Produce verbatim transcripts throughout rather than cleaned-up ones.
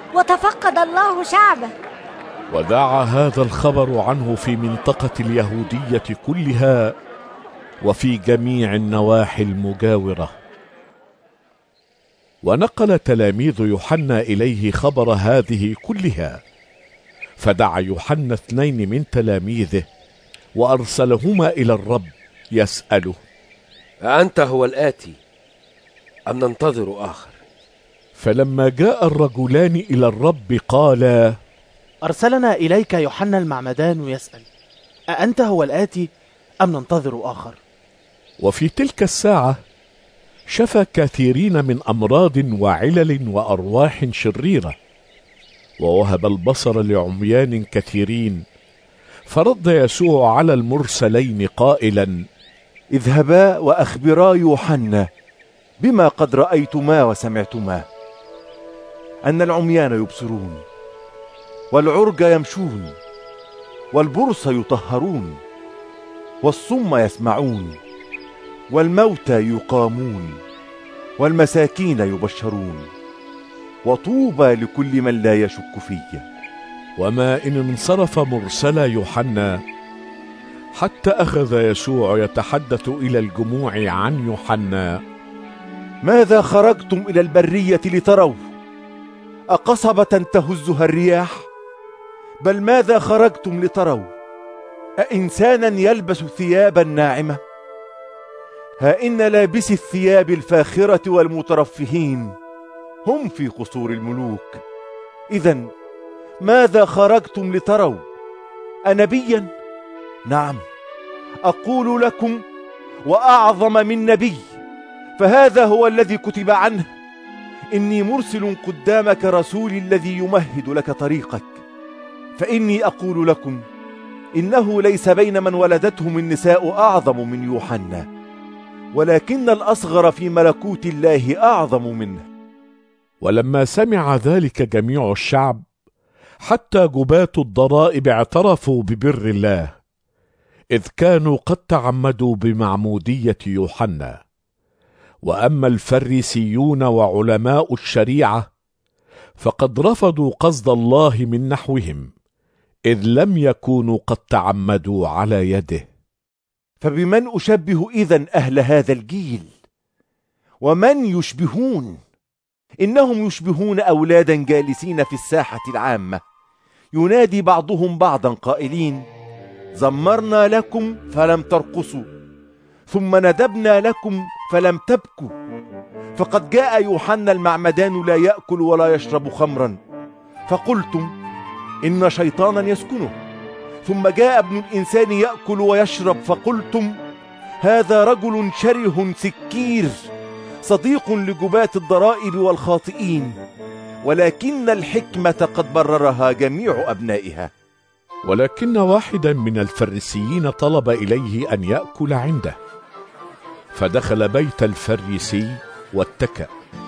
وتفقد الله شعبه. وذاع هذا الخبر عنه في منطقة اليهودية كلها وفي جميع النواحي المجاورة. ونقل تلاميذ يوحنا إليه خبر هذه كلها، فدعا يوحنا اثنين من تلاميذه وأرسلهما إلى الرب يسأله: أأنت هو الآتي أم ننتظر آخر؟ فلما جاء الرجلان إلى الرب قالا: أرسلنا إليك يوحنا المعمدان يسأل: أأنت هو الآتي أم ننتظر آخر؟ وفي تلك الساعة شفى كثيرين من أمراض وعلل وأرواح شريرة، ووهب البصر لعميان كثيرين. فرد يسوع على المرسلين قائلا: اذهبا وأخبرا يوحنا بما قد رأيتما وسمعتما، أن العميان يبصرون، والعرج يمشون، والبرص يطهرون، والصم يسمعون، والموتى يقامون، والمساكين يبشرون، وطوبى لكل من لا يشك في. وما إن انصرف مرسلا يوحنا حتى أخذ يسوع يتحدث إلى الجموع عن يوحنا: ماذا خرجتم إلى البرية لتروا؟ أقصبة تهزها الرياح؟ بل ماذا خرجتم لتروا؟ أإنسانا يلبس ثيابا ناعمة؟ ها إن لابسي الثياب الفاخرة والمترفهين هم في قصور الملوك. إذن ماذا خرجتم لتروا؟ أنبيا؟ نعم، أقول لكم وأعظم من نبي، فهذا هو الذي كتب عنه: إني مرسل قدامك رسولي الذي يمهد لك طريقك. فإني أقول لكم إنه ليس بين من ولدتهم النساء أعظم من يوحنا، ولكن الأصغر في ملكوت الله أعظم منه. ولما سمع ذلك جميع الشعب حتى جباة الضرائب اعترفوا ببر الله، إذ كانوا قد تعمدوا بمعمودية يوحنا. وأما الفريسيون وعلماء الشريعة فقد رفضوا قصد الله من نحوهم، إذ لم يكونوا قد تعمدوا على يده. فبمن أشبه إذن أهل هذا الجيل؟ ومن يشبهون؟ إنهم يشبهون أولادا جالسين في الساحة العامة، ينادي بعضهم بعضا قائلين: زمرنا لكم فلم ترقصوا، ثم ندبنا لكم فلم تبكوا. فقد جاء يوحنا المعمدان لا يأكل ولا يشرب خمرا، فقلتم إن شيطانا يسكنه. ثم جاء ابن الإنسان يأكل ويشرب، فقلتم هذا رجل شره سكير، صديق لجباة الضرائب والخاطئين. ولكن الحكمة قد بررها جميع أبنائها. ولكن واحدا من الفريسيين طلب إليه أن يأكل عنده، فدخل بيت الفريسي واتكأ.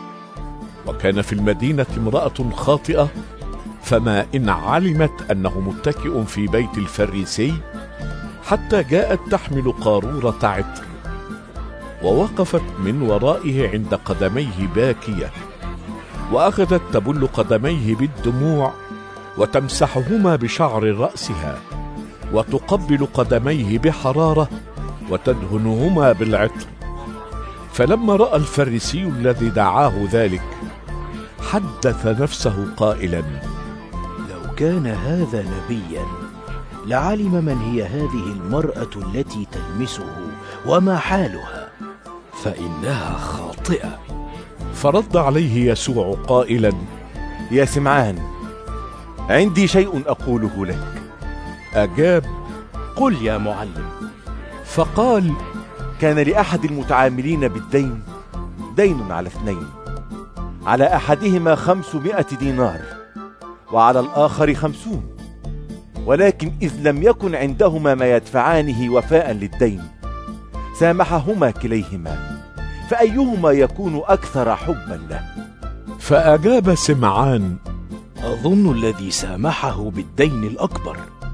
وكان في المدينة امرأة خاطئة، فما إن علمت أنه متكئ في بيت الفريسي حتى جاءت تحمل قارورة عطر، ووقفت من ورائه عند قدميه باكية، وأخذت تبل قدميه بالدموع وتمسحهما بشعر رأسها، وتقبل قدميه بحرارة وتدهنهما بالعطر. فلما رأى الفريسي الذي دعاه ذلك حدث نفسه قائلا: لو كان هذا نبيا لعلم من هي هذه المرأة التي تلمسه وما حالها، فإنها خاطئة. فرد عليه يسوع قائلا: يا سمعان، عندي شيء أقوله لك. أجاب: قل يا معلم. فقال: كان لأحد المتعاملين بالدين دين على اثنين، على أحدهما خمسمائة دينار وعلى الآخر خمسون. ولكن إذ لم يكن عندهما ما يدفعانه وفاء للدين سامحهما كليهما، فأيهما يكون أكثر حبا له؟ فأجاب سمعان: أظن الذي سامحه بالدين الأكبر.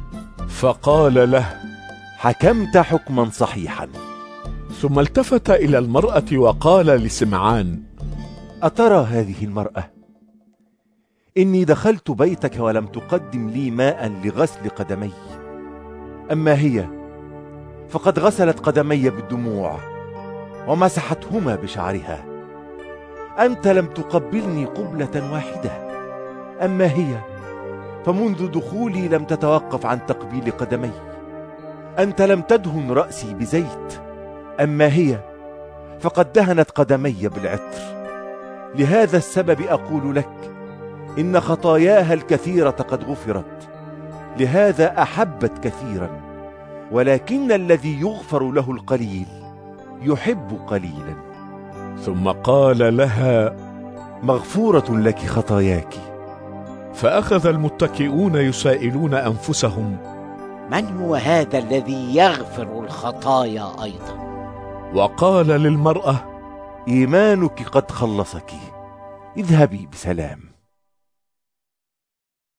فقال له: حكمت حكما صحيحا. ثم التفت إلى المرأة وقال لسمعان: أترى هذه المرأة؟ إني دخلت بيتك ولم تقدم لي ماء لغسل قدمي، أما هي فقد غسلت قدمي بالدموع ومسحتهما بشعرها. أنت لم تقبلني قبلة واحدة، أما هي فمنذ دخولي لم تتوقف عن تقبيل قدمي. أنت لم تدهن رأسي بزيت، أما هي فقد دهنت قدمي بالعطر. لهذا السبب أقول لك إن خطاياها الكثيرة قد غفرت، لهذا أحبت كثيرا. ولكن الذي يغفر له القليل يحب قليلا. ثم قال لها: مغفورة لك خطاياك. فأخذ المتكئون يسائلون أنفسهم: من هو هذا الذي يغفر الخطايا أيضا؟ وقال للمرأة: إيمانك قد خلصك، اذهبي بسلام.